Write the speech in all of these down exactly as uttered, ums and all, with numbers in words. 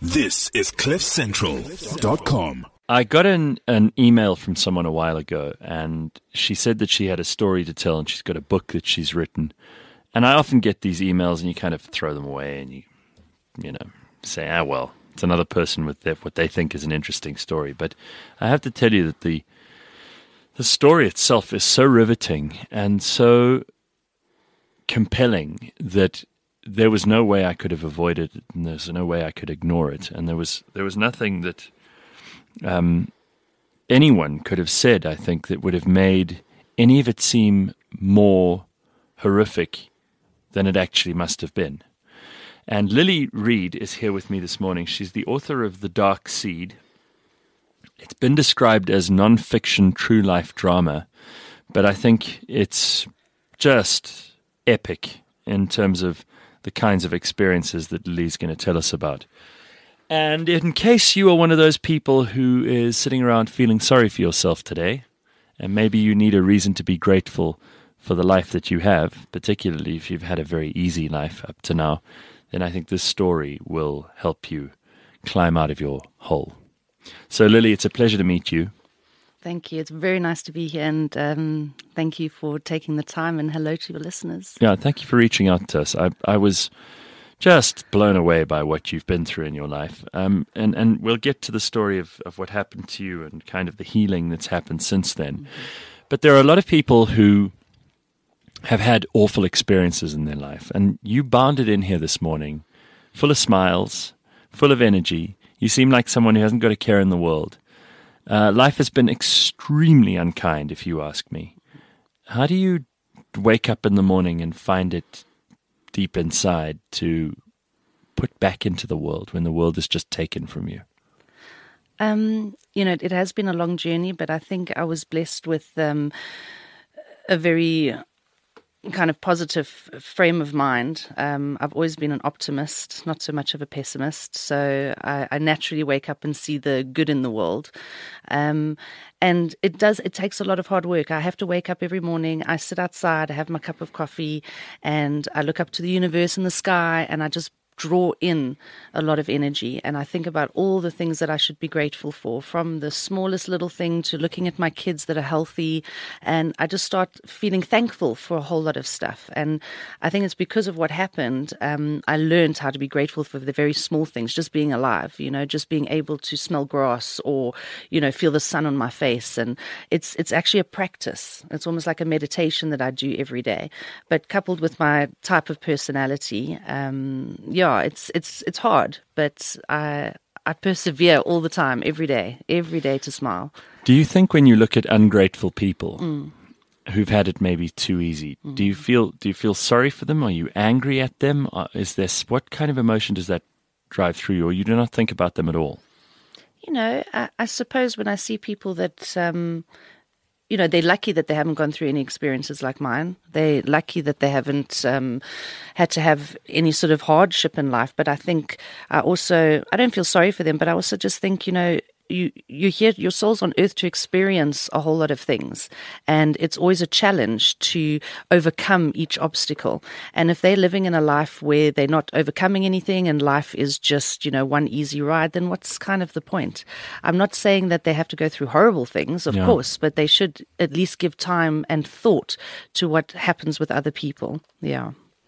This is cliff central dot com. I got an, an email from someone a while ago, and she said that she had a story to tell, and she's got a book that she's written. And I often get these emails, and you kind of throw them away, and you, you know, say, ah, well, it's another person with their, what they think is an interesting story. But I have to tell you that the the story itself is so riveting and so compelling that there was no way I could have avoided it, and there's no way I could ignore it. And there was there was nothing that um, anyone could have said, I think, that would have made any of it seem more horrific than it actually must have been. And Lily Reid is here with me this morning. She's the author of The Dark Seed. It's been described as non-fiction, true-life drama, but I think it's just epic in terms of the kinds of experiences that Lily's going to tell us about. And in case you are one of those people who is sitting around feeling sorry for yourself today, and maybe you need a reason to be grateful for the life that you have, particularly if you've had a very easy life up to now, then I think this story will help you climb out of your hole. So, Lily, it's a pleasure to meet you. Thank you. It's very nice to be here, and um, thank you for taking the time, and hello to your listeners. Yeah, thank you for reaching out to us. I, I was just blown away by what you've been through in your life. Um, and, and we'll get to the story of, of what happened to you and kind of the healing that's happened since then. Mm-hmm. But there are a lot of people who have had awful experiences in their life, and you bounded in here this morning full of smiles, full of energy. You seem like someone who hasn't got a care in the world. Uh, life has been extremely unkind, if you ask me. How do you wake up in the morning and find it deep inside to put back into the world when the world is just taken from you? Um, you know, it has been a long journey, but I think I was blessed with um, a very kind of positive frame of mind. Um, I've always been an optimist, not so much of a pessimist. So I, I naturally wake up and see the good in the world. Um, and it does, it takes a lot of hard work. I have to wake up every morning. I sit outside, I have my cup of coffee, and I look up to the universe and the sky, and I just draw in a lot of energy, and I think about all the things that I should be grateful for, from the smallest little thing to looking at my kids that are healthy, and I just start feeling thankful for a whole lot of stuff. And I think it's because of what happened, um, I learned how to be grateful for the very small things, just being alive, you know, just being able to smell grass or, you know, feel the sun on my face. And it's it's actually a practice. It's almost like a meditation that I do every day, but coupled with my type of personality, um, yeah, Yeah, it's it's it's hard, but I I persevere all the time, every day, every day to smile. Do you think when you look at ungrateful people mm. who've had it maybe too easy, mm. do you feel do you feel sorry for them? Are you angry at them? Is this what kind of emotion does that drive through you, or you do not think about them at all? You know, I, I suppose when I see people that um, you know, they're lucky that they haven't gone through any experiences like mine. They're lucky that they haven't um, had to have any sort of hardship in life. But I think I also, I don't feel sorry for them, but I also just think, you know, you, you're here, your soul's on earth to experience a whole lot of things. And it's always a challenge to overcome each obstacle. And if they're living in a life where they're not overcoming anything and life is just, you know, one easy ride, then what's kind of the point? I'm not saying that they have to go through horrible things, of yeah. course, but they should at least give time and thought to what happens with other people. Yeah.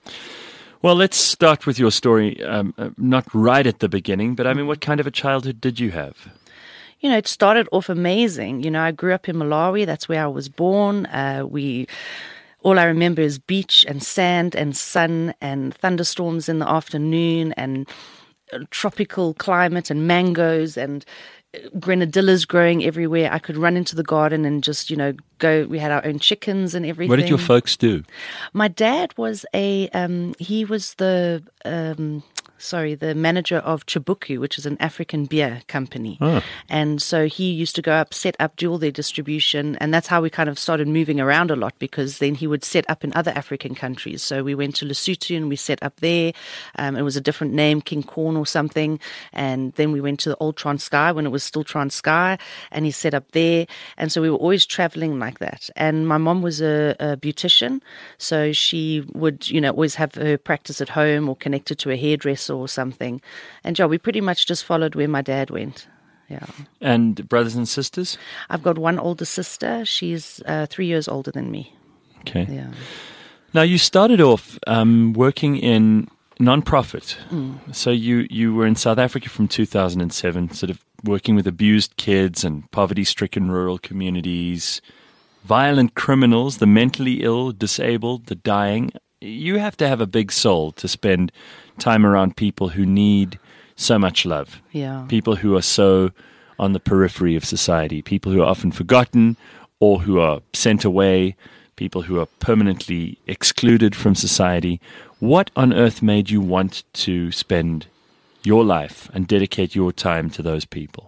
Well, let's start with your story, um, uh, not right at the beginning, but I mean, what kind of a childhood did you have? You know, it started off amazing. You know, I grew up in Malawi. That's where I was born. Uh, we, all I remember is beach and sand and sun and thunderstorms in the afternoon and tropical climate and mangoes and grenadillas growing everywhere. I could run into the garden and just, you know, go. We had our own chickens and everything. What did your folks do? My dad was a, um, he was the, um, sorry, the manager of Chibuku, which is an African beer company. Oh. And so he used to go up, set up, do all their distribution. And that's how we kind of started moving around a lot, because then he would set up in other African countries. So we went to Lesotho and we set up there. Um, it was a different name, King Corn or something. And then we went to the old Transkei when it was still Transkei, and he set up there. And so we were always traveling like that. And my mom was a, a beautician. So she would, you know, always have her practice at home or connected to a hairdresser States or something. And yeah, we pretty much just followed where my dad went. Yeah. And brothers and sisters? I've got one older sister. She's uh, three years older than me. Okay. Yeah. Now, you started off um, working in non-profit. Mm. So you, you were in South Africa from two thousand seven, sort of working with abused kids and poverty-stricken rural communities, violent criminals, the mentally ill, disabled, the dying. You have to have a big soul to spend time around people who need so much love. Yeah. People who are so on the periphery of society, people who are often forgotten or who are sent away, people who are permanently excluded from society. What on earth made you want to spend your life and dedicate your time to those people?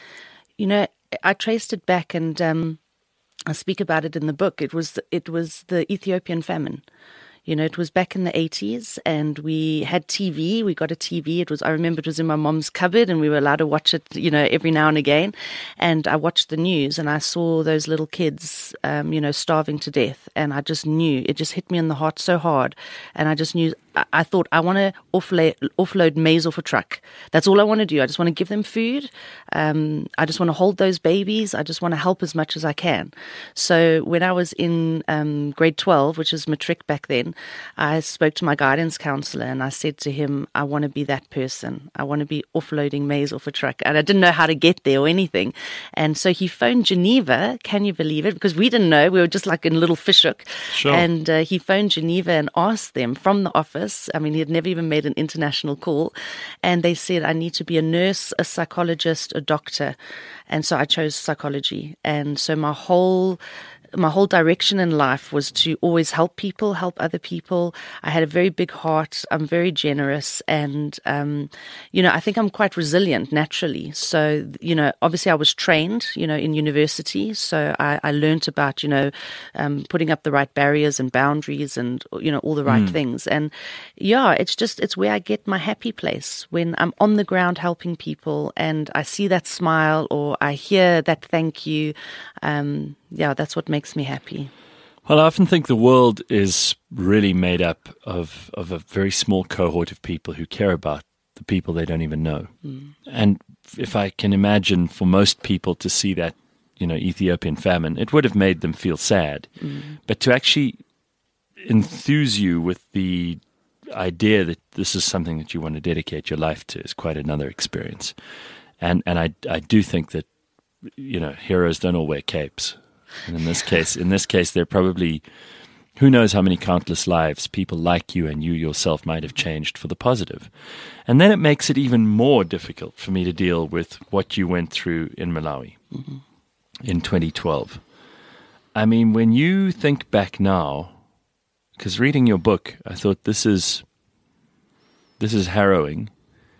You know, I traced it back, and um, I speak about it in the book. It was it was the Ethiopian famine. You know, it was back in the eighties, and we had T V. We got a T V. It was, I remember it was in my mom's cupboard, and we were allowed to watch it, you know, every now and again. And I watched the news, and I saw those little kids, um, you know, starving to death. And I just knew, it just hit me in the heart so hard. And I just knew, I, I thought, I want to offload, offload maize off a truck. That's all I want to do. I just want to give them food. Um, I just want to hold those babies. I just want to help as much as I can. So when I was in um, grade twelve, which is matric back then, I spoke to my guidance counselor, and I said to him, I want to be that person. I want to be offloading maize off a truck. And I didn't know how to get there or anything. And so he phoned Geneva. Can you believe it? Because we didn't know. We were just like in Little Fishhook. Sure. And uh, he phoned Geneva and asked them from the office. I mean, he had never even made an international call. And they said, I need to be a nurse, a psychologist, a doctor. And so I chose psychology. And so my whole... My whole direction in life was to always help people, help other people. I had a very big heart. I'm very generous. And, um, you know, I think I'm quite resilient naturally. So, you know, obviously I was trained, you know, in university. So I, I learned about, you know, um, putting up the right barriers and boundaries and, you know, all the right mm. things. And yeah, it's just, it's where I get my happy place when I'm on the ground helping people and I see that smile or I hear that thank you. Um, yeah, that's what makes me happy. Well, I often think the world is really made up of, of a very small cohort of people who care about the people they don't even know. Mm. And if I can imagine for most people to see that, you know, Ethiopian famine, it would have made them feel sad. Mm. But to actually enthuse you with the idea that this is something that you want to dedicate your life to is quite another experience. And and I, I do think that, you know, heroes don't all wear capes. And in this case, in this case, they're probably, who knows how many countless lives people like you and you yourself might have changed for the positive. And then it makes it even more difficult for me to deal with what you went through in Malawi mm-hmm. in twenty twelve. I mean, when you think back now, because reading your book, I thought this is this is harrowing.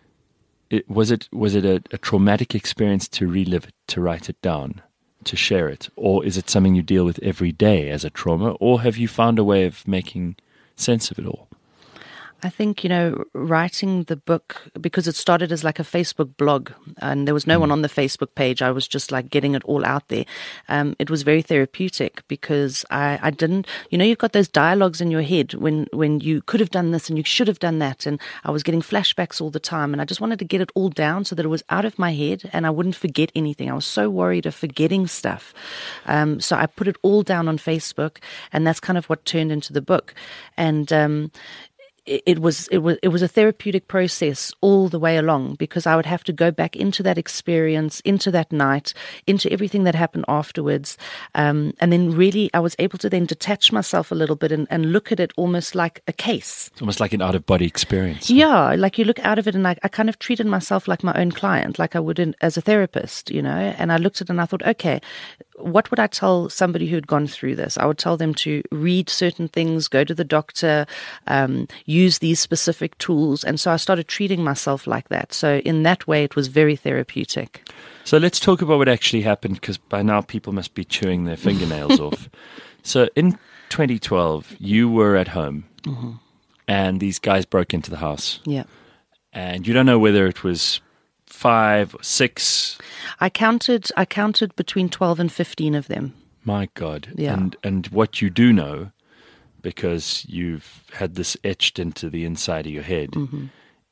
It, was it was it a, a traumatic experience to relive it, to write it down, to share it? Or is it something you deal with every day as a trauma? Or have you found a way of making sense of it all? I think, you know, writing the book, because it started as like a Facebook blog and there was no mm. one on the Facebook page. I was just like getting it all out there. Um, it was very therapeutic because I, I didn't, you know, you've got those dialogues in your head when, when you could have done this and you should have done that. And I was getting flashbacks all the time and I just wanted to get it all down so that it was out of my head and I wouldn't forget anything. I was so worried of forgetting stuff. Um, so I put it all down on Facebook and that's kind of what turned into the book. And, um, It was it was it was a therapeutic process all the way along because I would have to go back into that experience, into that night, into everything that happened afterwards, um, and then really I was able to then detach myself a little bit and, and look at it almost like a case. It's almost like an out-of-body experience. Yeah, like you look out of it and I, I kind of treated myself like my own client, like I would in, as a therapist, you know, and I looked at it and I thought, okay, what would I tell somebody who had gone through this? I would tell them to read certain things, go to the doctor, um, use these specific tools. And so I started treating myself like that. So in that way, it was very therapeutic. So let's talk about what actually happened, because by now people must be chewing their fingernails off. So in twenty twelve, you were at home mm-hmm. and these guys broke into the house. Yeah. And you don't know whether it was five or six. I counted I counted between twelve and fifteen of them. My God. Yeah. And and what you do know, because you've had this etched into the inside of your head, mm-hmm.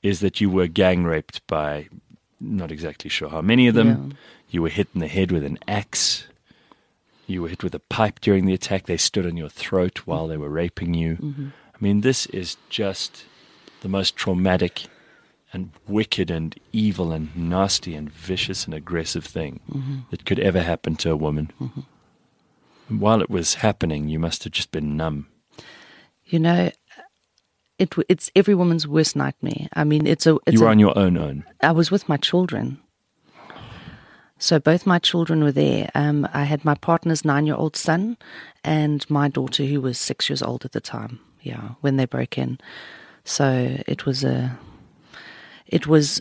is that you were gang raped by, not exactly sure how many of them. Yeah. You were hit in the head with an axe. You were hit with a pipe during the attack. They stood on your throat while they were raping you. Mm-hmm. I mean, this is just the most traumatic and wicked and evil and nasty and vicious and aggressive thing mm-hmm. that could ever happen to a woman. Mm-hmm. And while it was happening, you must have just been numb. You know, it it's every woman's worst nightmare. I mean, it's a. It's you were a, on your own own. I was with my children. So both my children were there. Um, I had my partner's nine-year-old son and my daughter, who was six years old at the time. Yeah, when they broke in. So it was a. It was.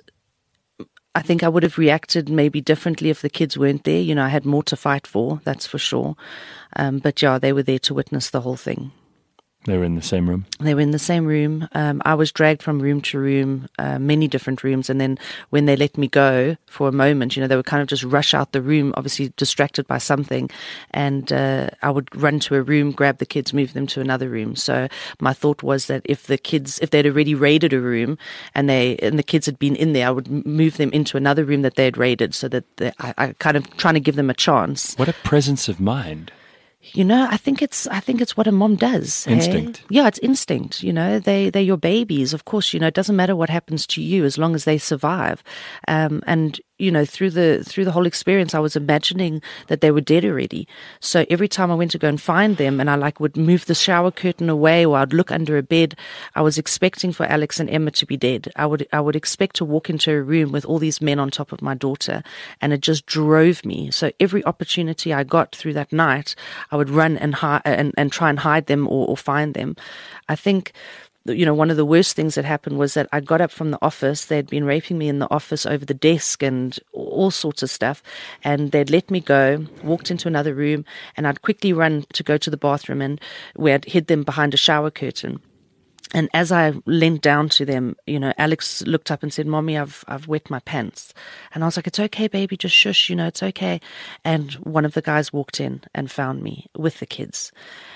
I think I would have reacted maybe differently if the kids weren't there. You know, I had more to fight for, that's for sure. Um, but yeah, they were there to witness the whole thing. They were in the same room? They were in the same room. Um, I was dragged from room to room, uh, many different rooms. And then when they let me go for a moment, you know, they would kind of just rush out the room, obviously distracted by something. And uh, I would run to a room, grab the kids, move them to another room. So my thought was that if the kids, if they'd already raided a room and they and the kids had been in there, I would move them into another room that they had raided, so that they, I, I kind of trying to give them a chance. What a presence of mind. You know, I think it's I think it's what a mom does. Instinct. Hey? Yeah, it's instinct. You know, they they're your babies. Of course, you know, it doesn't matter what happens to you as long as they survive. Um, and you know, through the through the whole experience, I was imagining that they were dead already. So every time I went to go and find them, and I like would move the shower curtain away, or I'd look under a bed, I was expecting for Alex and Emma to be dead. I would I would expect to walk into a room with all these men on top of my daughter, and it just drove me. So every opportunity I got through that night, I would run and hi- and, and try and hide them or, or find them. I think. You know, one of the worst things that happened was that I got up from the office. They'd been raping me in the office over the desk and all sorts of stuff. And they'd let me go, walked into another room, and I'd quickly run to go to the bathroom, and where I'd hid them behind a shower curtain. And as I leant down to them, you know, Alex looked up and said, "Mommy, I've I've wet my pants." And I was like, "It's okay, baby, just shush, you know, it's okay." And one of the guys walked in and found me with the kids.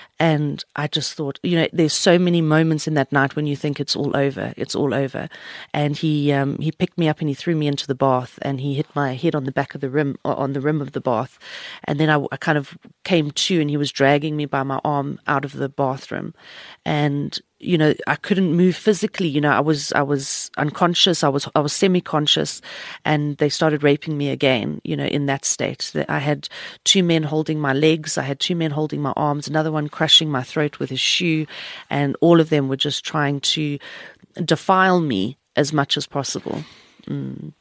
And I just thought, you know, there's so many moments in that night when you think it's all over, it's all over. And he um, he picked me up and he threw me into the bath, and he hit my head on the back of the rim, on the rim of the bath. And then I, I kind of came to, and he was dragging me by my arm out of the bathroom. And you know, I couldn't move physically. You know, I was I was unconscious. I was I was semi-conscious, and they started raping me again. You know, in that state, I had two men holding my legs. I had two men holding my arms. Another one crushing my throat with his shoe, and all of them were just trying to defile me as much as possible. Mm.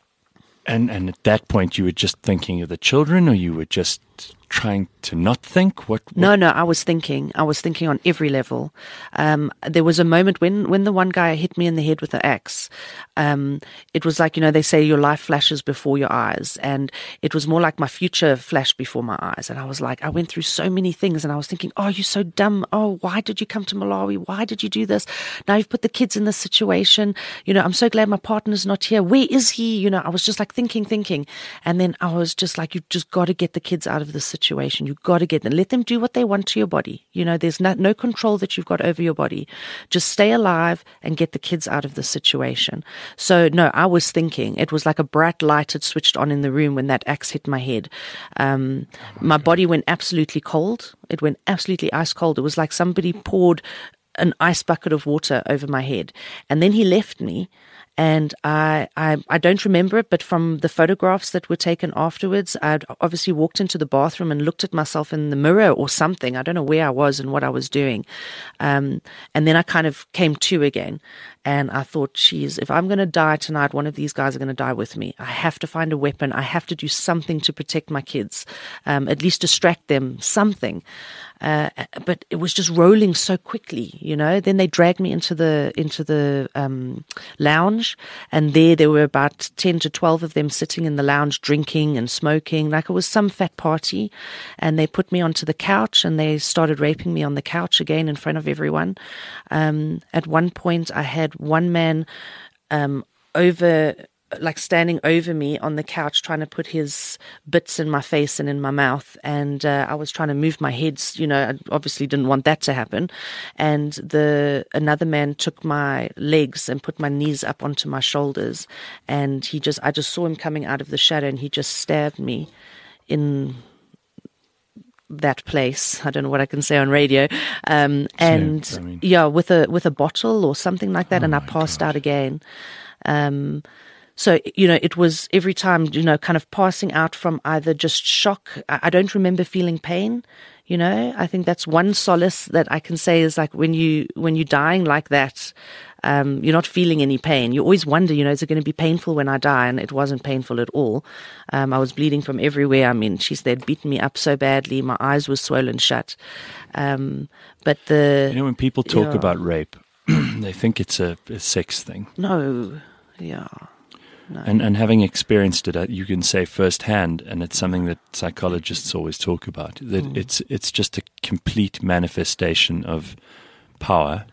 And and at that point, you were just thinking of the children, or you were just trying to not think? What, what? No, no, I was thinking. I was thinking on every level. Um, there was a moment when, when the one guy hit me in the head with the axe. Um, it was like, you know, they say your life flashes before your eyes. And it was more like my future flashed before my eyes. And I was like, I went through so many things, and I was thinking, oh, you're so dumb. Oh, why did you come to Malawi? Why did you do this? Now you've put the kids in this situation. You know, I'm so glad my partner's not here. Where is he? You know, I was just like thinking, thinking. And then I was just like, you just got to get the kids out of this situation. Situation. You've got to get them. Let them do what they want to your body. You know, there's no, no control that you've got over your body. Just stay alive and get the kids out of the situation. So, no, I was thinking. It was like a bright light had switched on in the room when that axe hit my head. Um, my body went absolutely cold. It went absolutely ice cold. It was like somebody poured an ice bucket of water over my head. And then he left me. And I, I I don't remember it, but from the photographs that were taken afterwards, I'd obviously walked into the bathroom and looked at myself in the mirror or something. I don't know where I was and what I was doing. Um, and then I kind of came to again. And I thought, geez, if I'm going to die tonight, one of these guys are going to die with me. I have to find a weapon. I have to do something to protect my kids, um, at least distract them, something. Uh, but it was just rolling so quickly, you know. Then they dragged me into the into the um, lounge, and there there were about ten to twelve of them sitting in the lounge, drinking and smoking, like it was some fat party. And they put me onto the couch, and they started raping me on the couch again in front of everyone. Um, at one point, I had one man um, over like standing over me on the couch, trying to put his bits in my face and in my mouth. And uh, I was trying to move my head. You know, I obviously didn't want that to happen. And the another man took my legs and put my knees up onto my shoulders. And he just, I just saw him coming out of the shadow, and he just stabbed me in that place. I don't know what I can say on radio. Um, and yeah, I mean. yeah, with a with a bottle or something like that, Oh and I my passed God. out again. Um, so, you know, it was every time, you know, kind of passing out from either just shock. I, I don't remember feeling pain. You know, I think that's one solace that I can say is like when you when you're dying like that, um, you're not feeling any pain. You always wonder, you know, is it going to be painful when I die? And it wasn't painful at all. Um, I was bleeding from everywhere. I mean, she's they'd beaten me up so badly. My eyes were swollen shut. Um, but the You know, when people talk yeah. about rape, they think it's a, a sex thing. no, yeah, no, And and having experienced it, uh, you can say firsthand, and it's something that psychologists always talk about, that Mm. it's it's just a complete manifestation of power,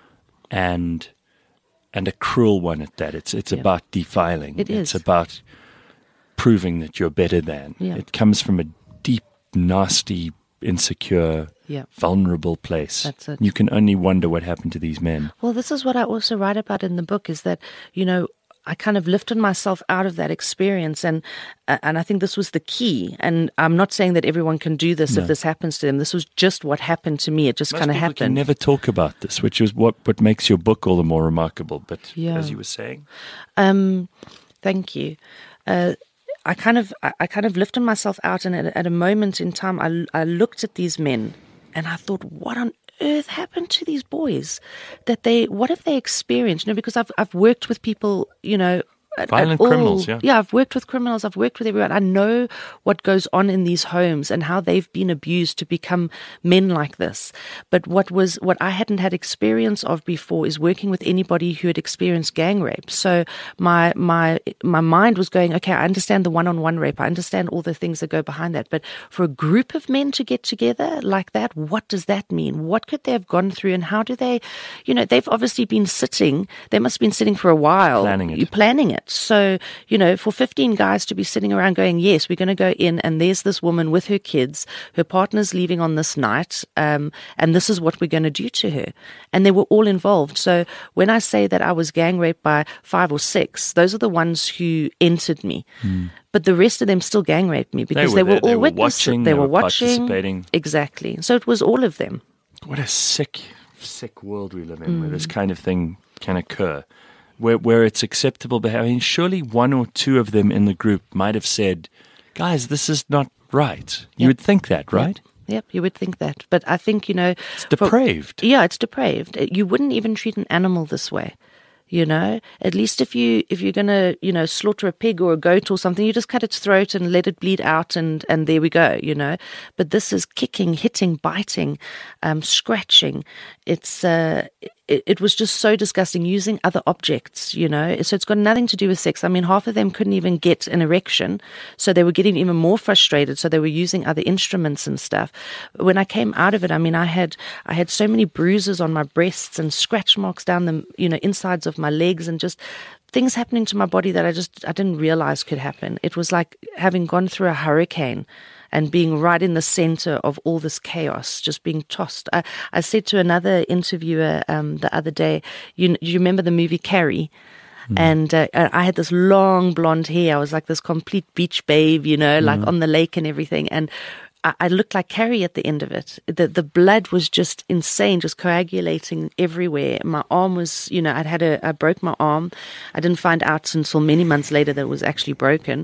and and a cruel one at that. It's it's Yeah. about defiling. It It's is. about proving that you're better than. Yeah. It comes from a deep, nasty, insecure, yeah. vulnerable place. That's it. You can only wonder what happened to these men. Well, this is what I also write about in the book, is that, you know, I kind of lifted myself out of that experience, and uh, and I think this was the key. And I'm not saying that everyone can do this No. if this happens to them. This was just what happened to me. It just Most kind of people can happened. never talk about this, which is what, what makes your book all the more remarkable. But Yeah. as you were saying, Um, thank you. Uh, I kind of, I, I kind of lifted myself out, and at, at a moment in time, I, I looked at these men, and I thought, what on earth happened to these boys? That they, what have they experienced? You know, because I've, I've worked with people, you know. At, Violent at all- criminals, yeah. Yeah, I've worked with criminals. I've worked with everyone. I know what goes on in these homes and how they've been abused to become men like this. But what was what I hadn't had experience of before is working with anybody who had experienced gang rape. So my my my mind was going, okay, I understand the one-on-one rape. I understand all the things that go behind that. But for a group of men to get together like that, what does that mean? What could they have gone through, and how do they, you know, they've obviously been sitting. They must have been sitting for a while, Planning it. You're planning it. So, you know, for fifteen guys to be sitting around going, yes, we're going to go in, and there's this woman with her kids, her partner's leaving on this night, um, and this is what we're going to do to her. And they were all involved. So when I say that I was gang raped by five or six, those are the ones who entered me. But the rest of them still gang raped me because were they were, there, they all were witnesses. watching, they they were were watching. participating. Exactly. So it was all of them. what a sick, sick world we live in, where this kind of thing can occur, where where it's acceptable behavior. I mean, surely one or two of them in the group might have said, "Guys, this is not right." You Yep. would think that, right? Yep, you would think that. But I think, you know... It's depraved. Yeah, it's depraved. You wouldn't even treat an animal this way. You know, at least if you if you're gonna you know slaughter a pig or a goat or something, you just cut its throat and let it bleed out, and and there we go. You know, but this is kicking, hitting, biting, um, scratching. It's uh, it, it was just so disgusting. Using other objects, you know, so it's got nothing to do with sex. I mean, half of them couldn't even get an erection, so they were getting even more frustrated. So they were using other instruments and stuff. When I came out of it, I mean, I had I had so many bruises on my breasts and scratch marks down the you know insides of my legs, and just things happening to my body that I just I didn't realize could happen. It was like having gone through a hurricane and being right in the center of all this chaos, just being tossed. I, I said to another interviewer um, the other day, you, you remember the movie Carrie? Mm. And uh, I had this long blonde hair. I was like this complete beach babe, you know, like mm. on the lake and everything. And I, I looked like Carrie at the end of it. The the blood was just insane, just coagulating everywhere. My arm was, you know, I'd had a, I broke my arm. I didn't find out until many months later that it was actually broken.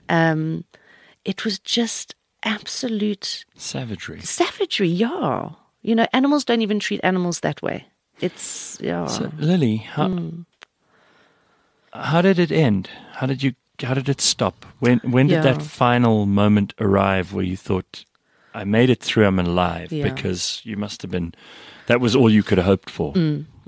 Um, it was just absolute Savagery. Savagery, yeah. You know, animals don't even treat animals that way. It's, yeah. So, Lily, how, mm. how did it end? How did you? How did it stop? When when did Yeah. that final moment arrive where you thought, "I made it through. I'm alive"? Yeah. Because you must have been. That was all you could have hoped for. Mm.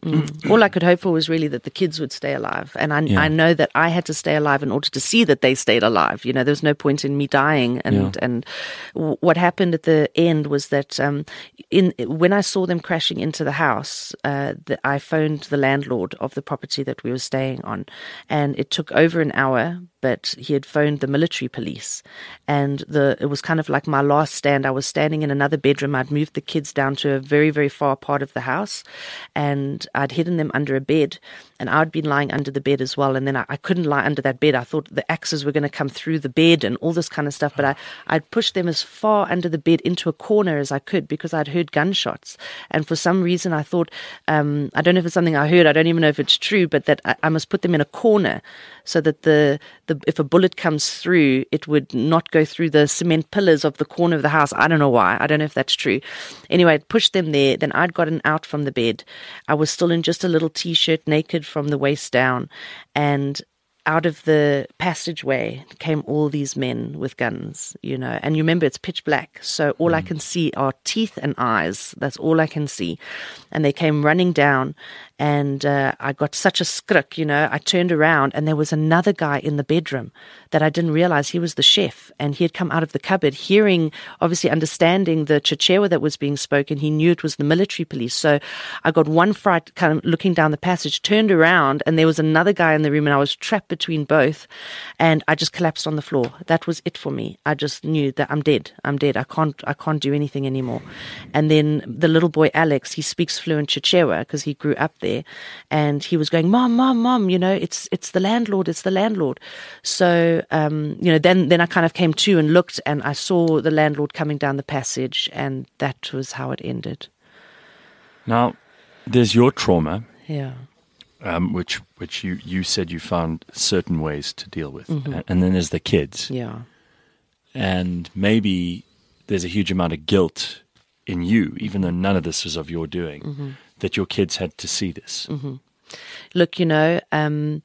Mm. All I could hope for was really that the kids would stay alive. And I, Yeah. I know that I had to stay alive in order to see that they stayed alive. You know, there was no point in me dying. And, Yeah. and w- what happened at the end was that um, in when I saw them crashing into the house, uh, the, I phoned the landlord of the property that we were staying on. And it took over an hour, but he had phoned the military police. And the it was kind of like my last stand. I was standing in another bedroom. I'd moved the kids down to a very, very far part of the house. And I'd hidden them under a bed, and I'd been lying under the bed as well. And then I, I couldn't lie under that bed. I thought the axes were going to come through the bed and all this kind of stuff. But I, I'd pushed them as far under the bed into a corner as I could because I'd heard gunshots. And for some reason, I thought, um, I don't know if it's something I heard, I don't even know if it's true, but that I, I must put them in a corner so that the, the if a bullet comes through, it would not go through the cement pillars of the corner of the house. I don't know why. I don't know if that's true. Anyway, I'd pushed them there. Then I'd gotten out from the bed. I was still in just a little T-shirt, naked from the waist down. And out of the passageway came all these men with guns, you know. And you remember, it's pitch black. So all mm. I can see are teeth and eyes. That's all I can see. And they came running down. And uh, I got such a skrik, you know. I turned around and there was another guy in the bedroom that I didn't realize he was the chef. And he had come out of the cupboard, hearing, obviously understanding the Chichewa that was being spoken. He knew it was the military police. So I got one fright kind of looking down the passage, turned around, and there was another guy in the room, and I was trapped between both. And I just collapsed on the floor. That was it for me. I just knew that I'm dead. I'm dead. I can't, I can't do anything anymore. And then the little boy, Alex, he speaks fluent Chichewa because he grew up there. And he was going, Mom, Mom, Mom, you know, it's it's the landlord, it's the landlord. So, um, you know, then, then I kind of came to and looked, and I saw the landlord coming down the passage, and that was how it ended. Now, there's your trauma, Yeah. um, which which you, you said you found certain ways to deal with. Mm-hmm. And, and then there's the kids. Yeah. And maybe there's a huge amount of guilt in you, even though none of this was of your doing, mm-hmm. that your kids had to see this. Mm-hmm. Look, you know, um,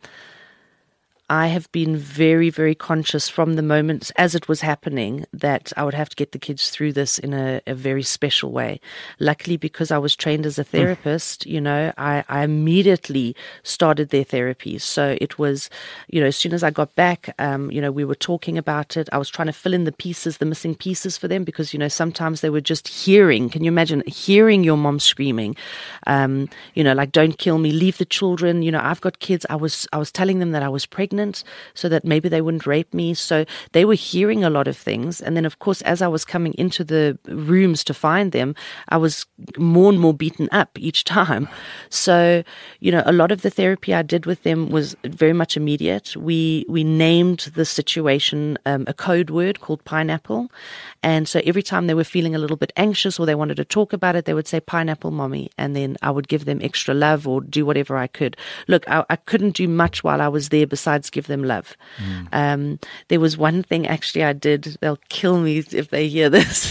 I have been very, very conscious from the moment as it was happening that I would have to get the kids through this in a, a very special way. Luckily, because I was trained as a therapist, mm. you know, I, I immediately started their therapy. So it was, you know, as soon as I got back, um, you know, we were talking about it. I was trying to fill in the pieces, the missing pieces for them, because, you know, sometimes they were just hearing. Can you imagine hearing your mom screaming, um, you know, like, don't kill me, leave the children. You know, I've got kids. I was, I was telling them that I was pregnant, so that maybe they wouldn't rape me. So they were hearing a lot of things. And then, of course, as I was coming into the rooms to find them, I was more and more beaten up each time. So, you know, a lot of the therapy I did with them was very much immediate. We we named the situation um, a code word called pineapple. And so every time they were feeling a little bit anxious or they wanted to talk about it, they would say, pineapple, mommy. And then I would give them extra love or do whatever I could. Look, I, I couldn't do much while I was there besides give them love. Mm. Um, there was one thing actually I did. They'll kill me if they hear this.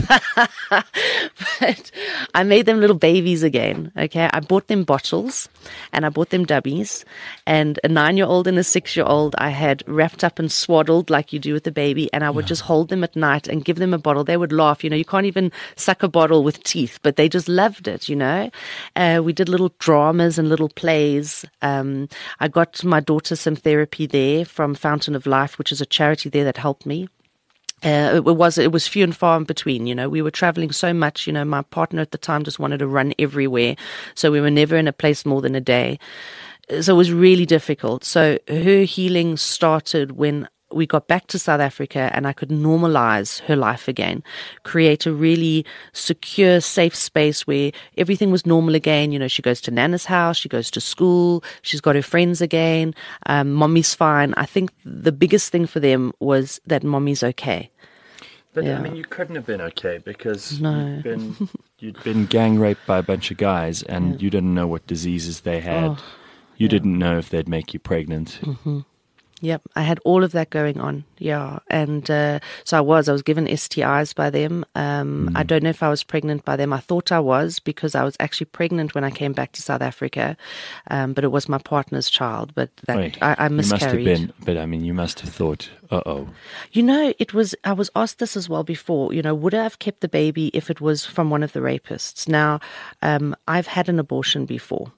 But I made them little babies again. Okay. I bought them bottles and I bought them dubbies, and a nine-year-old and a six-year-old I had wrapped up and swaddled like you do with a baby. And I would yeah. just hold them at night and give them a bottle. They would laugh. You know, you can't even suck a bottle with teeth, but they just loved it, you know. Uh, we did little dramas and little plays. Um, I got my daughter some therapy there from Fountain of Life, which is a charity there that helped me. Uh, it was it was few and far in between, you know. We were traveling so much, you know. My partner at the time just wanted to run everywhere, so we were never in a place more than a day. So it was really difficult. So her healing started when we got back to South Africa and I could normalize her life again, create a really secure, safe space where everything was normal again. You know, she goes to Nana's house, she goes to school, she's got her friends again, um, mommy's fine. I think the biggest thing for them was that mommy's okay. But yeah. I mean, you couldn't have been okay because no. you'd been you'd been gang raped by a bunch of guys, and yeah. you didn't know what diseases they had. Oh, you yeah. didn't know if they'd make you pregnant. Mm-hmm. Yep, I had all of that going on, yeah. And uh, so I was, I was given S T Is by them. Um, mm. I don't know if I was pregnant by them. I thought I was because I was actually pregnant when I came back to South Africa, um, but it was my partner's child. But that Wait, I, I miscarried. You must have been, but I mean, you must have thought, uh-oh. You know, it was, I was asked this as well before, you know, would I have kept the baby if it was from one of the rapists? Now, um, I've had an abortion before.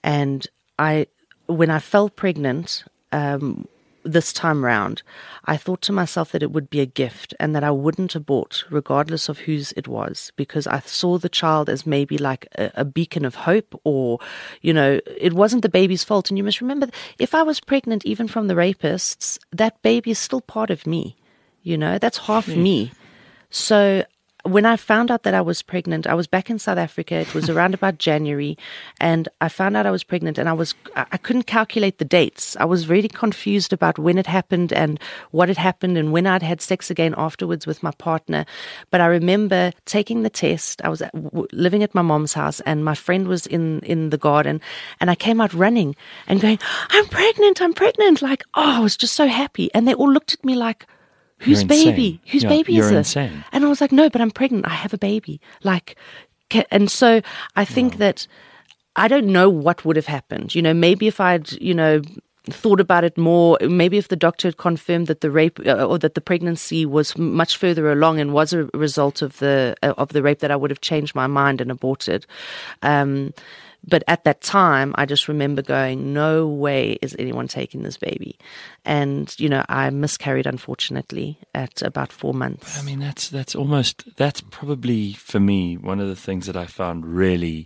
And I, when I fell pregnant, um, this time round, I thought to myself that it would be a gift and that I wouldn't abort, regardless of whose it was, because I saw the child as maybe like a, a beacon of hope, or, you know, it wasn't the baby's fault. And you must remember, if I was pregnant, even from the rapists, that baby is still part of me. You know, that's half Jeez. me. So when I found out that I was pregnant, I was back in South Africa. It was around about January, and I found out I was pregnant, and I was I couldn't calculate the dates. I was really confused about when it happened and what had happened and when I'd had sex again afterwards with my partner. But I remember taking the test. I was at, w- living at my mom's house, and my friend was in, in the garden, and I came out running and going, "I'm pregnant, I'm pregnant." Like, oh, I was just so happy. And they all looked at me like, Whose You're baby? insane. Whose Yeah, baby you're is this? insane. And I was like, no, but I'm pregnant. I have a baby. Like, ca- and so I think that I don't know what would have happened. You know, maybe if I'd, you know, thought about it more, maybe if the doctor had confirmed that the rape uh, or that the pregnancy was much further along and was a result of the uh, of the rape, that I would have changed my mind and aborted. Um, But at that time, I just remember going, no way is anyone taking this baby. And, you know, I miscarried, unfortunately, at about four months. I mean, that's that's almost, that's probably, for me, one of the things that I found really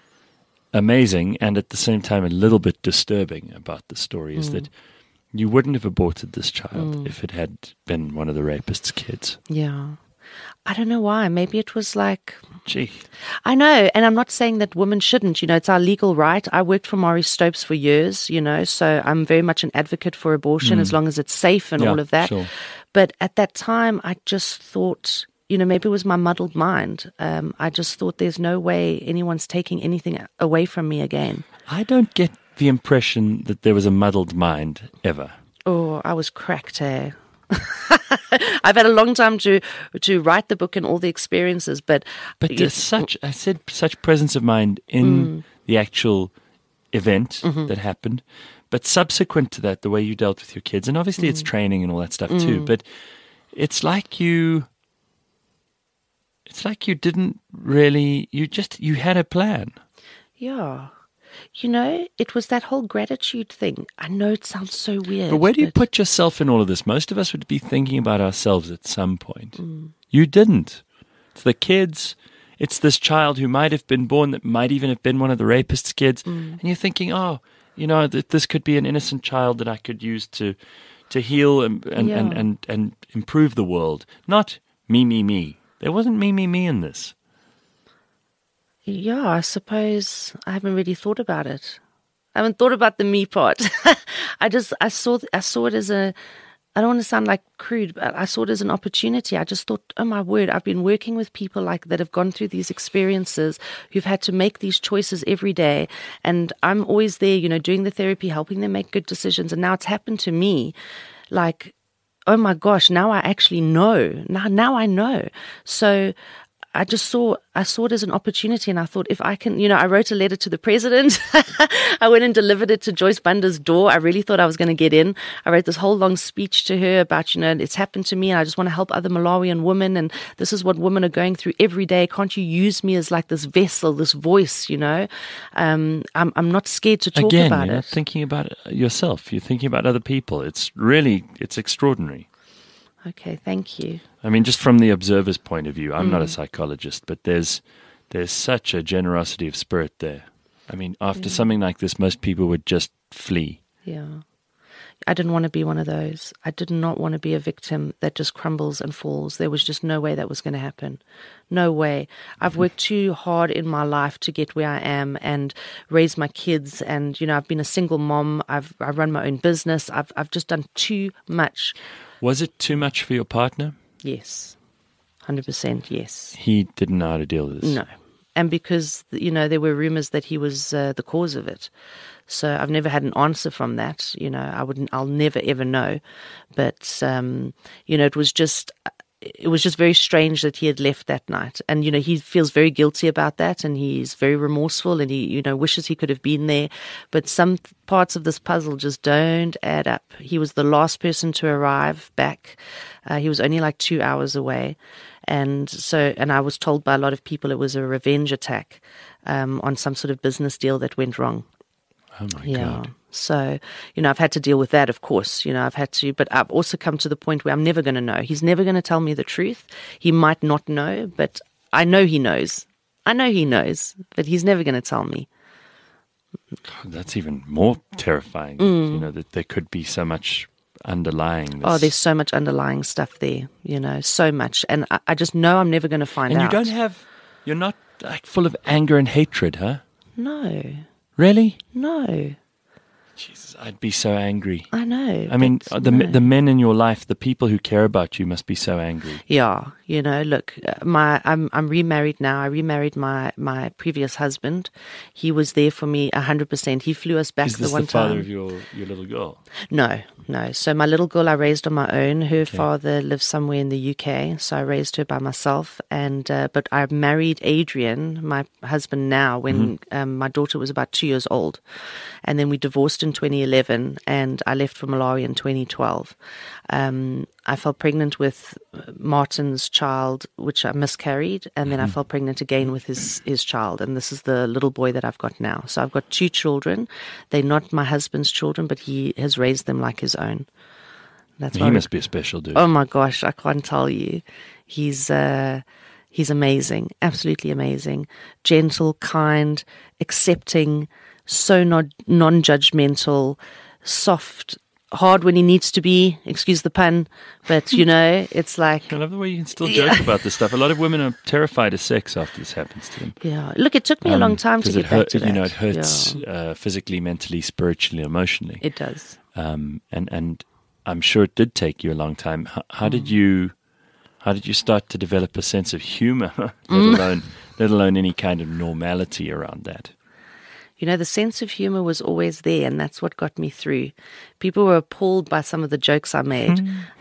amazing and at the same time a little bit disturbing about the story is mm. that you wouldn't have aborted this child mm. if it had been one of the rapist's kids. Yeah. I don't know why. Maybe it was like... Gee. I know, and I'm not saying that women shouldn't. You know, it's our legal right. I worked for Maurice Stopes for years, you know, so I'm very much an advocate for abortion mm. as long as it's safe and yeah, all of that. Sure. But at that time, I just thought, you know, maybe it was my muddled mind. Um, I just thought there's no way anyone's taking anything away from me again. I don't get the impression that there was a muddled mind ever. Oh, I was cracked, eh? I've had a long time to to write the book and all the experiences, but but there's such I said such presence of mind in mm. the actual event mm-hmm. that happened, but subsequent to that, the way you dealt with your kids, and obviously mm. it's training and all that stuff mm. too. But it's like you, it's like you didn't really. You just you had a plan. Yeah. You know, it was that whole gratitude thing. I know it sounds so weird. But where do you but... put yourself in all of this? Most of us would be thinking about ourselves at some point. Mm. You didn't. It's the kids. It's this child who might have been born that might even have been one of the rapist's kids. Mm. And you're thinking, oh, you know, th- this could be an innocent child that I could use to to heal and and, yeah. and, and, and improve the world. Not me, me, me. There wasn't me, me, me in this. Yeah, I suppose I haven't really thought about it. I haven't thought about the me part. I just, I saw, I saw it as a, I don't want to sound like crude, but I saw it as an opportunity. I just thought, oh my word, I've been working with people like that have gone through these experiences, who've had to make these choices every day. And I'm always there, you know, doing the therapy, helping them make good decisions. And now it's happened to me. Like, oh my gosh, now I actually know. Now, now I know. So I just saw, I saw it as an opportunity, and I thought, if I can, you know, I wrote a letter to the president. I went and delivered it to Joyce Bunder's door. I really thought I was going to get in. I wrote this whole long speech to her about, you know, it's happened to me and I just want to help other Malawian women, and this is what women are going through every day. Can't you use me as like this vessel, this voice, you know? Um, I'm, I'm not scared to talk Again, about you're it. Not thinking about yourself. You're thinking about other people. It's really, it's extraordinary. Okay, thank you. I mean, just from the observer's point of view, I'm mm. not a Mm. psychologist, but there's there's such a generosity of spirit there. I mean, after Yeah. something like this, most people would just flee. Yeah. I didn't want to be one of those. I did not want to be a victim that just crumbles and falls. There was just no way that was going to happen. No way. I've worked too hard in my life to get where I am and raise my kids. And, you know, I've been a single mom. I've I run my own business. I've I've just done too much. Was it too much for your partner? Yes. one hundred percent yes. He didn't know how to deal with this. No. And because, you know, there were rumors that he was uh, the cause of it. So I've never had an answer from that. You know, I wouldn't, I'll never ever know. But, um, you know, it was just, it was just very strange that he had left that night. And, you know, he feels very guilty about that, and he's very remorseful, and he, you know, wishes he could have been there. But some parts of this puzzle just don't add up. He was the last person to arrive back. Uh, he was only like two hours away. And so, and I was told by a lot of people it was a revenge attack um, on some sort of business deal that went wrong. Oh my Yeah. God. So, you know, I've had to deal with that, of course. You know, I've had to, but I've also come to the point where I'm never going to know. He's never going to tell me the truth. He might not know, but I know he knows. I know he knows, but he's never going to tell me. God, that's even more terrifying. Mm. You know, that there could be so much underlying. Oh, this- there's so much underlying stuff there, you know, so much. And I, I just know I'm never going to find And out. you don't have, you're not like full of anger and hatred, huh? No, Really? no, Jesus, I'd be so angry. I know. I mean, but the no. the men in your life, the people who care about you, must be so angry. Yeah, you know, look, uh, my I'm I'm remarried now. I remarried my my previous husband. He was there for me a hundred percent. He flew us back Is this the one the father time. of your, your little girl? No, no. So my little girl I raised on my own. Her father lives somewhere in the U K, so I raised her by myself. And uh, but I married Adrian, my husband now, when Mm-hmm. um, my daughter was about two years old, and then we divorced in twenty eleven, and I left for Malawi in twenty twelve. Um, I fell pregnant with Martin's child, which I miscarried, and then I fell pregnant again with his his child, and this is the little boy that I've got now. So I've got two children. They're not my husband's children, but he has raised them like his own. That's He why. must be a special dude. Oh my gosh, I can't tell you. He's uh, he's amazing, absolutely amazing, gentle, kind, accepting, so not non-judgmental, soft. Hard when he needs to be, excuse the pun, but you know, it's like, I love the way you can still joke about this stuff. A lot of women are terrified of sex after this happens to them. yeah. Look, it took me a long time to 'Cause get it back hurt, to that. You know, it hurts Yeah, uh, physically, mentally, spiritually, emotionally. it does. um, and and I'm sure it did take you a long time. How, how Mm. did you how did you start to develop a sense of humor, let Mm. alone let alone any kind of normality around that? You know, the sense of humor was always there, and that's what got me through. People were appalled by some of the jokes I made.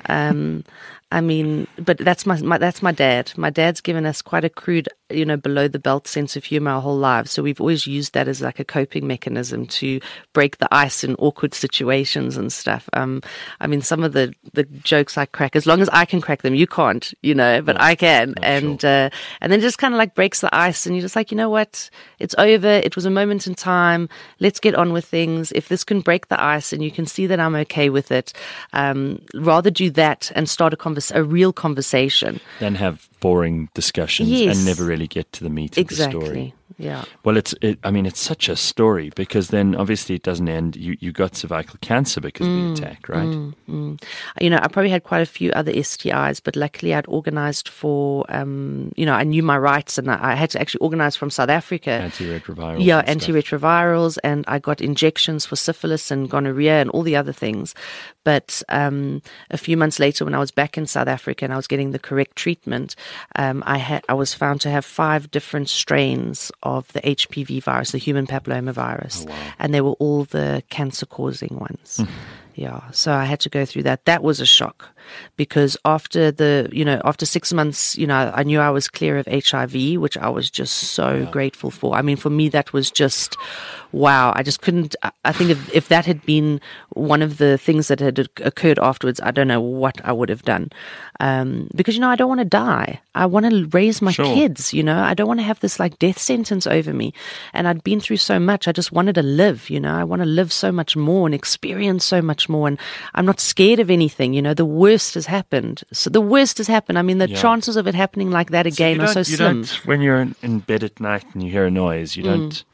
um, I mean, but that's my, my that's my dad. My dad's given us quite a crude, you know, below the belt sense of humor our whole lives. So we've always used that as like a coping mechanism to break the ice in awkward situations and stuff. Um, I mean, some of the, the jokes I crack, as long as I can crack them, you can't, you know, but I can. And uh, and then just kind of like breaks the ice, and you're just like, you know what, it's over. It was a moment in time. Let's get on with things. If this can break the ice and you can see that I'm okay with it, um, rather do that and start a conversation. A real conversation. Then have boring discussions Yes. and never really get to the meat Exactly. of the story. Yeah. Well, it's. It, I mean, it's such a story because then obviously it doesn't end. You you got cervical cancer because of the attack, right? Mm, mm. You know, I probably had quite a few other S T Is, but luckily I'd organized for, um, you know, I knew my rights, and I, I had to actually organize from South Africa. Antiretrovirals. Yeah, and stuff. antiretrovirals, and I got injections for syphilis and gonorrhea and all the other things. But um, a few months later, when I was back in South Africa and I was getting the correct treatment, um, I had I was found to have five different strains of the H P V virus, the human papillomavirus, and they were all the cancer-causing ones. Yeah, so I had to go through that. That was a shock because after the, you know, after six months, you know, I knew I was clear of H I V, which I was just so grateful for. I mean, for me, that was just, wow. I just couldn't, I- I think if, if that had been one of the things that had occurred afterwards, I don't know what I would have done. Um, because, you know, I don't want to die. I want to raise my Sure. kids, you know, I don't want to have this like death sentence over me. And I'd been through so much. I just wanted to live, you know, I want to live so much more and experience so much more. And I'm not scared of anything, you know, the worst has happened. So the worst has happened. I mean, the Yeah. chances of it happening like that again you are so don't- you slim. don't- when you're in, in bed at night and you hear a noise, you don't.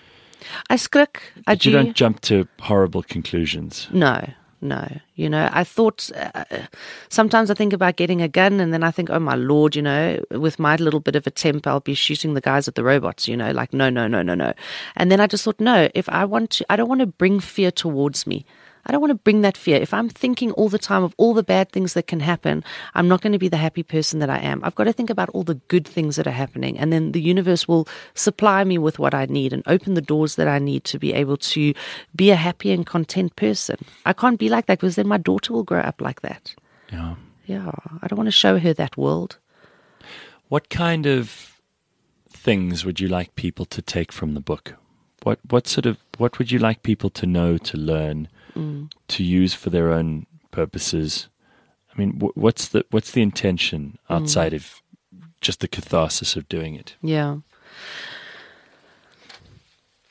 I skrik. I But you do. don't jump to horrible conclusions. No, no. You know, I thought uh, sometimes I think about getting a gun, and then I think, oh my Lord, you know, with my little bit of a temper, I'll be shooting the guys at the robots, you know, like, no, no, no, no, no. And then I just thought, no, if I want to, I don't want to bring fear towards me. I don't want to bring that fear. If I'm thinking all the time of all the bad things that can happen, I'm not going to be the happy person that I am. I've got to think about all the good things that are happening. And then the universe will supply me with what I need and open the doors that I need to be able to be a happy and content person. I can't be like that because then my daughter will grow up like that. Yeah. Yeah, I don't want to show her that world. What kind of things would you like people to take from the book? What what sort of what would you like people to know, to learn, mm. to use for their own purposes? I mean, wh- what's the what's the intention outside mm. of just the catharsis of doing it? Yeah.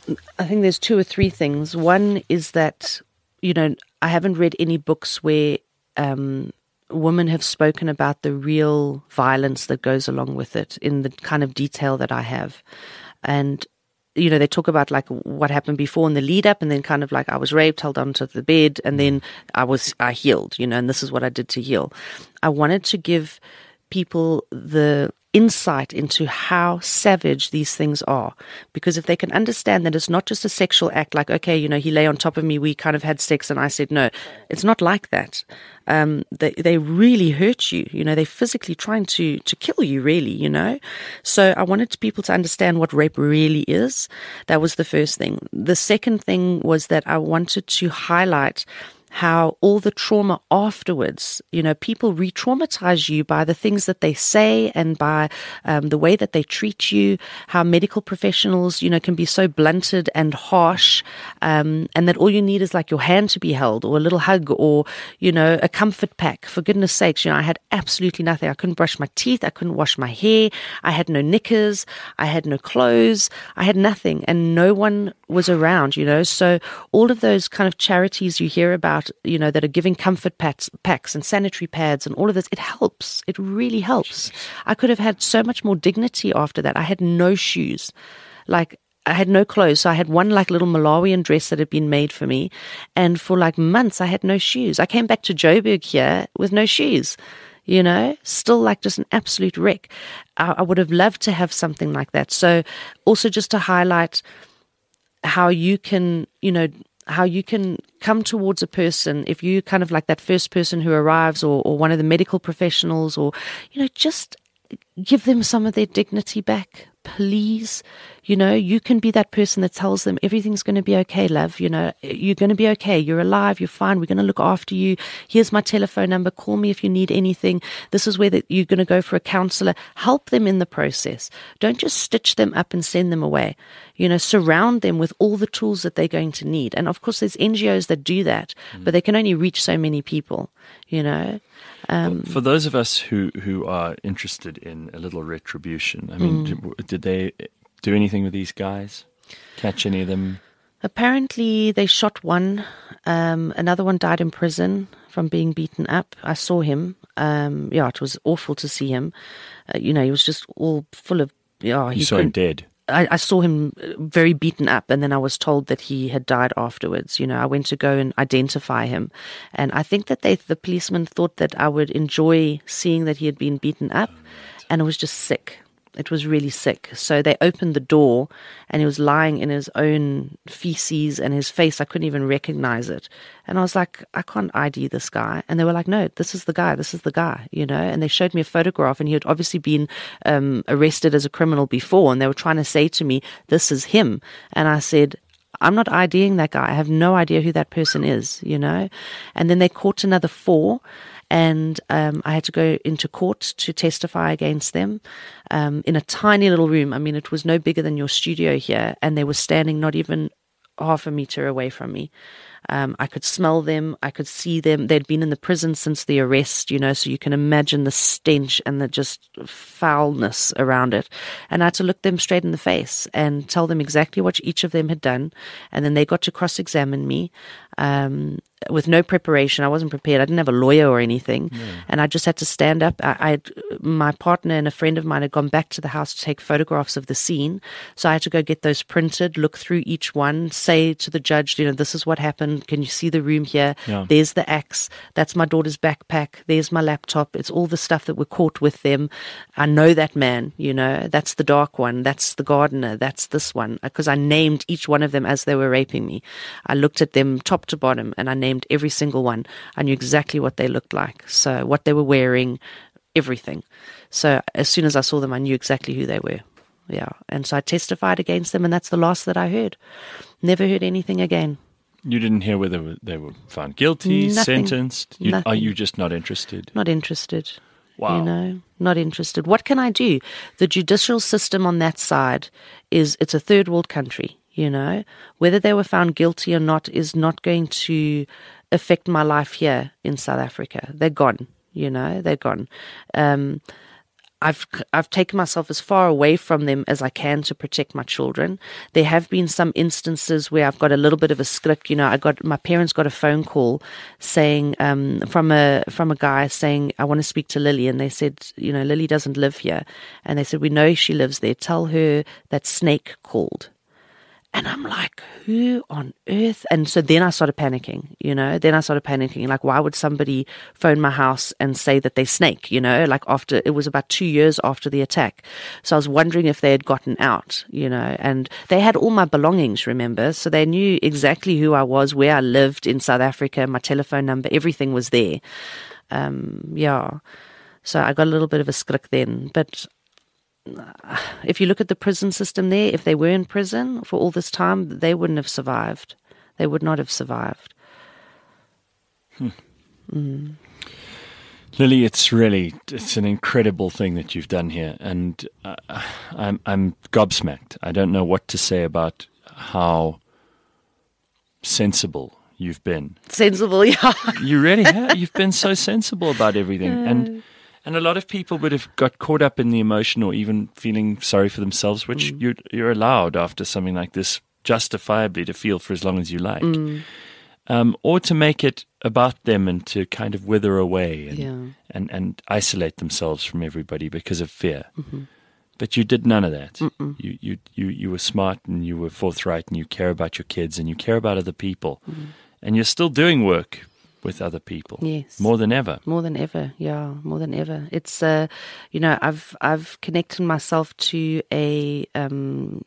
I think there's two or three things. One is that, you know, I haven't read any books where um, women have spoken about the real violence that goes along with it in the kind of detail that I have. And, you know, they talk about like what happened before in the lead up, and then kind of like I was raped, held onto the bed, and then I was, I healed, you know, and this is what I did to heal. I wanted to give people the insight into how savage these things are, because if they can understand that it's not just a sexual act, like, okay, you know, he lay on top of me, we kind of had sex, and I said no, it's not like that. Um, they they really hurt you, you know, they're physically trying to to kill you, really, you know. So I wanted people to understand what rape really is. That was the first thing. The second thing was that I wanted to highlight how all the trauma afterwards, you know, people re-traumatize you by the things that they say and by um, the way that they treat you, how medical professionals, you know, can be so blunted and harsh, um, and that all you need is like your hand to be held or a little hug or, you know, a comfort pack. For goodness sakes, you know, I had absolutely nothing. I couldn't brush my teeth. I couldn't wash my hair. I had no knickers. I had no clothes. I had nothing, and no one was around, you know. So all of those kind of charities you hear about, you know, that are giving comfort packs, packs and sanitary pads and all of this, it helps. It really helps. I could have had so much more dignity after that. I had no shoes. Like, I had no clothes. So I had one like little Malawian dress that had been made for me. And for like months, I had no shoes. I came back to Joburg here with no shoes, you know, still like just an absolute wreck. I, I would have loved to have something like that. So also just to highlight how you can, you know, how you can come towards a person if you kind of like that first person who arrives, or, or one of the medical professionals, or, you know, just give them some of their dignity back, please. You know, you can be that person that tells them everything's going to be okay, love. You know, you're going to be okay. You're alive. You're fine. We're going to look after you. Here's my telephone number. Call me if you need anything. This is where that you're going to go for a counselor. Help them in the process. Don't just stitch them up and send them away. You know, surround them with all the tools that they're going to need. And of course, there's N G Os that do that, mm. but they can only reach so many people, you know. Um, For those of us who, who are interested in a little retribution, I mean, mm. did, did they do anything with these guys? Catch any of them? Apparently, they shot one. Um, another one died in prison from being beaten up. I saw him. Um, yeah, it was awful to see him. Uh, you know, he was just all full of... Yeah, you saw him dead? I, I saw him very beaten up, and then I was told that he had died afterwards. You know, I went to go and identify him, and I think that they, the policeman thought that I would enjoy seeing that he had been beaten up, and it was just sick. It was really sick. So they opened the door, and he was lying in his own feces, and his face, I couldn't even recognize it. And I was like, I can't I D this guy. And they were like, no, this is the guy. This is the guy, you know. And they showed me a photograph, and he had obviously been um, arrested as a criminal before. And they were trying to say to me, this is him. And I said, I'm not IDing that guy. I have no idea who that person is, you know. And then they caught another four. And um, I had to go into court to testify against them um, in a tiny little room. I mean, it was no bigger than your studio here, and they were standing not even half a meter away from me. Um, I could smell them. I could see them. They'd been in the prison since the arrest, you know, so you can imagine the stench and the just foulness around it. And I had to look them straight in the face and tell them exactly what each of them had done. And then they got to cross-examine me. Um, with no preparation. I wasn't prepared. I didn't have a lawyer or anything. Yeah. And I just had to stand up. I, I had, my partner and a friend of mine had gone back to the house to take photographs of the scene. So I had to go get those printed, look through each one, say to the judge, you know, this is what happened. Can you see the room here? Yeah. There's the axe. That's my daughter's backpack. There's my laptop. It's all the stuff that were caught with them. I know that man, you know, that's the dark one. That's the gardener. That's this one. Because I named each one of them as they were raping me. I looked at them top to bottom, and I named every single one. I knew exactly what they looked like, so what they were wearing, everything. So as soon as I saw them, I knew exactly who they were. Yeah, and so I testified against them, and that's the last that I heard. Never heard anything again. You didn't hear whether they were found guilty, Nothing. sentenced? You, are you just not interested? Not interested. Wow. You know, not interested. What can I do? The judicial system on that side is, it's a third world country. You know, whether they were found guilty or not is not going to affect my life here in South Africa. They're gone, you know, they're gone. Um, I've I've taken myself as far away from them as I can to protect my children. There have been some instances where I've got a little bit of a script. You know, I got my parents got a phone call saying um, from a from a guy saying, I want to speak to Lily, and they said, you know, Lily doesn't live here, and they said, we know she lives there. Tell her that Snake called. And I'm like, who on earth? And so then I started panicking, you know, then I started panicking. Like, why would somebody phone my house and say that they Snake, you know, like after, it was about two years after the attack. So I was wondering if they had gotten out, you know, and they had all my belongings, remember? So they knew exactly who I was, where I lived in South Africa, my telephone number, everything was there. Um, yeah. So I got a little bit of a skrik then, but if you look at the prison system there, if they were in prison for all this time, they wouldn't have survived. They would not have survived. Hmm. Mm. Lily, it's really, it's an incredible thing that you've done here. And uh, I'm, I'm gobsmacked. I don't know what to say about how sensible you've been. Sensible, yeah. You really have. You've been so sensible about everything. Uh. And And a lot of people would have got caught up in the emotion or even feeling sorry for themselves, which mm. you're, you're allowed after something like this, justifiably, to feel for as long as you like. Mm. Um, or to make it about them and to kind of wither away and, yeah. and, and isolate themselves from everybody because of fear. Mm-hmm. But you did none of that. Mm-mm. You, you, you, you were smart and you were forthright and you care about your kids and you care about other people. Mm. And you're still doing work with other people. Yes. More than ever. More than ever. Yeah, more than ever. It's uh you know, I've I've connected myself to a um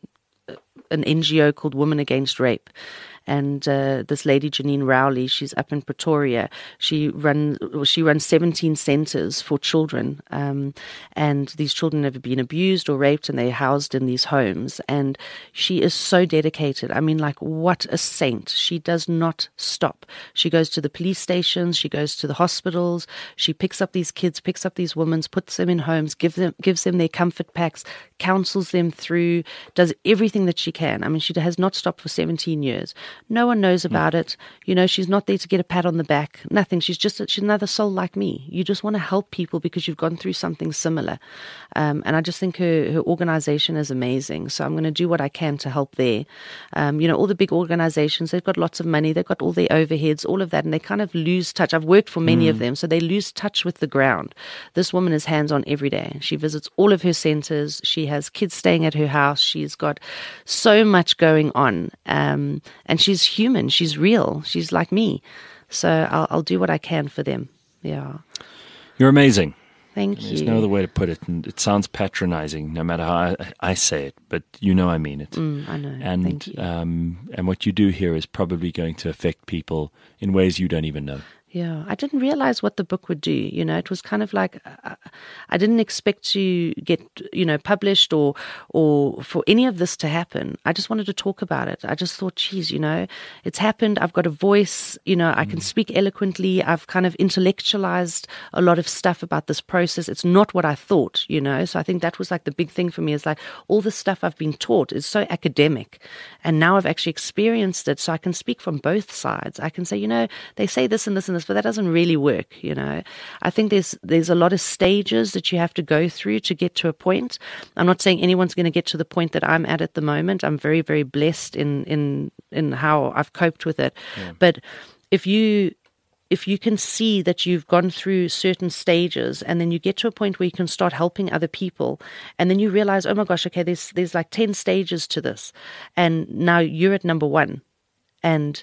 an N G O called Women Against Rape. And uh, this lady, Janine Rowley, she's up in Pretoria. She runs she runs seventeen centres for children, um, and these children have been abused or raped, and they're housed in these homes. And she is so dedicated. I mean, like, what a saint! She does not stop. She goes to the police stations. She goes to the hospitals. She picks up these kids, picks up these women, puts them in homes, gives them gives them their comfort packs, counsels them through, does everything that she can. I mean, she has not stopped for seventeen years. No one knows about mm. it. You know, she's not there to get a pat on the back. Nothing. She's just, she's another soul like me. You just want to help people because you've gone through something similar. Um, and I just think her, her organization is amazing. So I'm going to do what I can to help there. Um, you know, all the big organizations, they've got lots of money. They've got all their overheads, all of that. And they kind of lose touch. I've worked for many mm. of them. So they lose touch with the ground. This woman is hands-on every day. She visits all of her centers. She has kids staying at her house. She's got so much going on. Um, and she's human. She's real. She's like me. So I'll, I'll do what I can for them. Yeah. You're amazing. Thank There's you. There's no other way to put it. And it sounds patronizing, no matter how I, I say it, but you know I mean it. Mm, I know. And, Thank you. Um, and what you do here is probably going to affect people in ways you don't even know. Yeah, I didn't realize what the book would do. You know, it was kind of like uh, I didn't expect to get, you know, published or or for any of this to happen. I just wanted to talk about it. I just thought, geez, you know, it's happened. I've got a voice. You know, I mm. can speak eloquently. I've kind of intellectualized a lot of stuff about this process. It's not what I thought, you know. So I think that was like the big thing for me is like all the stuff I've been taught is so academic, and now I've actually experienced it. So I can speak from both sides. I can say, you know, they say this and this and this, but that doesn't really work, you know. I think there's there's a lot of stages that you have to go through to get to a point. I'm not saying anyone's going to get to the point that I'm at at the moment. I'm very, very blessed in in in how I've coped with it. Yeah. But if you if you can see that you've gone through certain stages and then you get to a point where you can start helping other people, and then you realize, oh my gosh, okay, there's there's like ten stages to this, and now you're at number one, and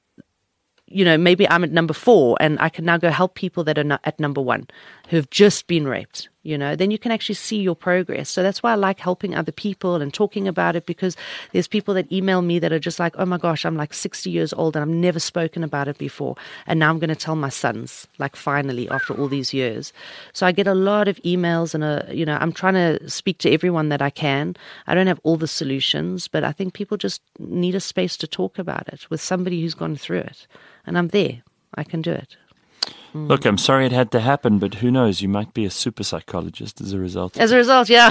you know, maybe I'm at number four and I can now go help people that are not at number one who have just been raped, you know, then you can actually see your progress. So that's why I like helping other people and talking about it, because there's people that email me that are just like, oh my gosh, I'm like sixty years old and I've never spoken about it before. And now I'm going to tell my sons, like finally, after all these years. So I get a lot of emails and, a, you know, I'm trying to speak to everyone that I can. I don't have all the solutions, but I think people just need a space to talk about it with somebody who's gone through it. And I'm there. I can do it. Mm. Look, I'm sorry it had to happen, but who knows? You might be a super psychologist as a result. As a result, yeah.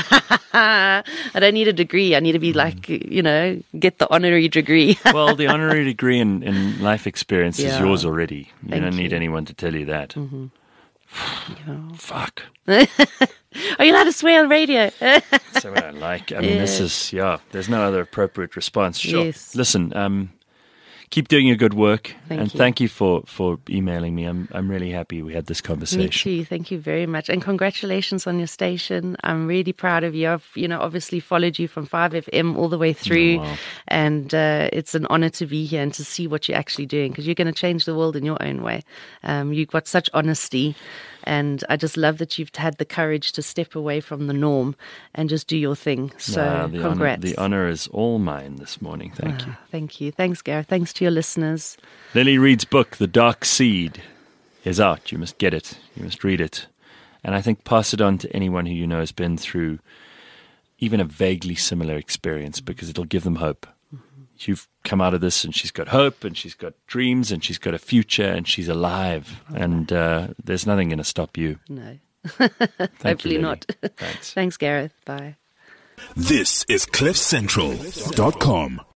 I don't need a degree. I need to be like, you know, get the honorary degree. Well, the honorary degree in, in life experience yeah. is yours already. You Thank don't need you. anyone to tell you that. Mm-hmm. Yeah. Fuck. Are you allowed to swear on radio? So I don't like. I mean, Yeah. this is, yeah, there's no other appropriate response. Sure. Yes. Listen, um, keep doing your good work. Thank and you. thank you for, for emailing me. I'm I'm really happy we had this Me conversation. too. Thank you very much. And congratulations on your station. I'm really proud of you. I've, you know, obviously followed you from five F M all the way through. Oh, wow. And uh, it's an honor to be here and to see what you're actually doing, because you're going to change the world in your own way. Um, you've got such honesty. And I just love that you've had the courage to step away from the norm and just do your thing. So Ah, the congrats. Honor, the honor is all mine this morning. Thank you. Ah, thank you. Thanks, Gareth. Thanks to your listeners. Lily Reed's book, The Dark Seed, is out. You must get it. You must read it. And I think pass it on to anyone who you know has been through even a vaguely similar experience, because it'll give them hope. You've come out of this and she's got hope and she's got dreams and she's got a future and she's alive. And uh, there's nothing going to stop you. No. Thank Hopefully you, Lily. not. Thanks. Thanks, Gareth. Bye. This is cliff central dot com.